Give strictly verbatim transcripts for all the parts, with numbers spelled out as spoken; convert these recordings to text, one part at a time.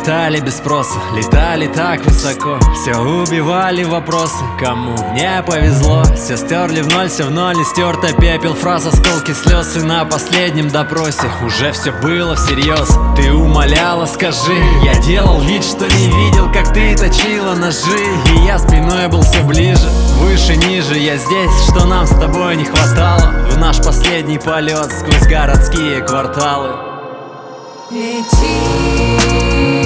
летали без спроса, летали так высоко, все убивали вопросы, кому не повезло. Все стерли в ноль, все в ноль, и стерто пепел, фраз, осколки слез. И на последнем допросе уже все было всерьез. Ты умоляла, скажи, я делал вид, что не видел, как ты точила ножи. И я спиной был все ближе, выше, ниже, я здесь, что нам с тобой не хватало. В наш последний полет сквозь городские кварталы. Лети.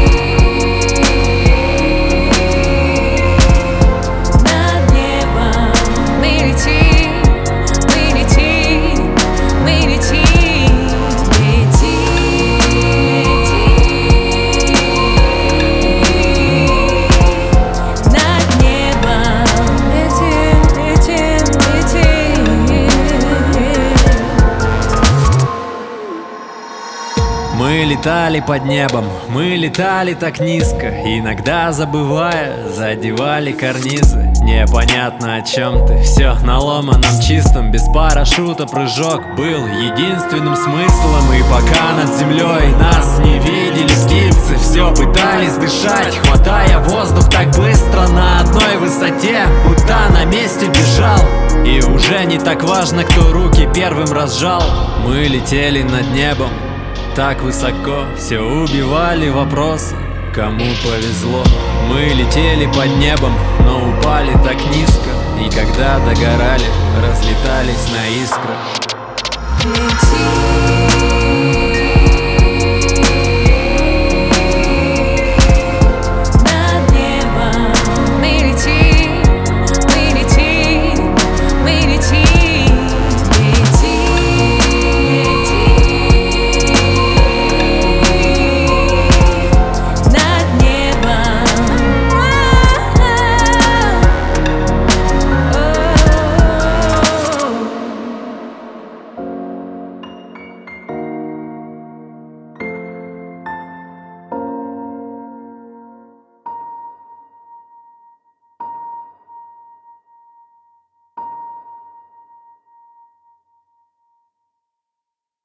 Мы летали под небом, мы летали так низко, иногда забывая, задевали карнизы. Непонятно о чем ты, все на ломаном чистом, без парашюта прыжок был единственным смыслом. И пока над землей нас не видели птицы, все пытались дышать, хватая воздух так быстро на одной высоте, будто на месте бежал. И уже не так важно, кто руки первым разжал. Мы летели над небом так высоко, все убивали вопросы, кому повезло. Мы летели под небом, но упали так низко, и когда догорали, разлетались на искры. Лети.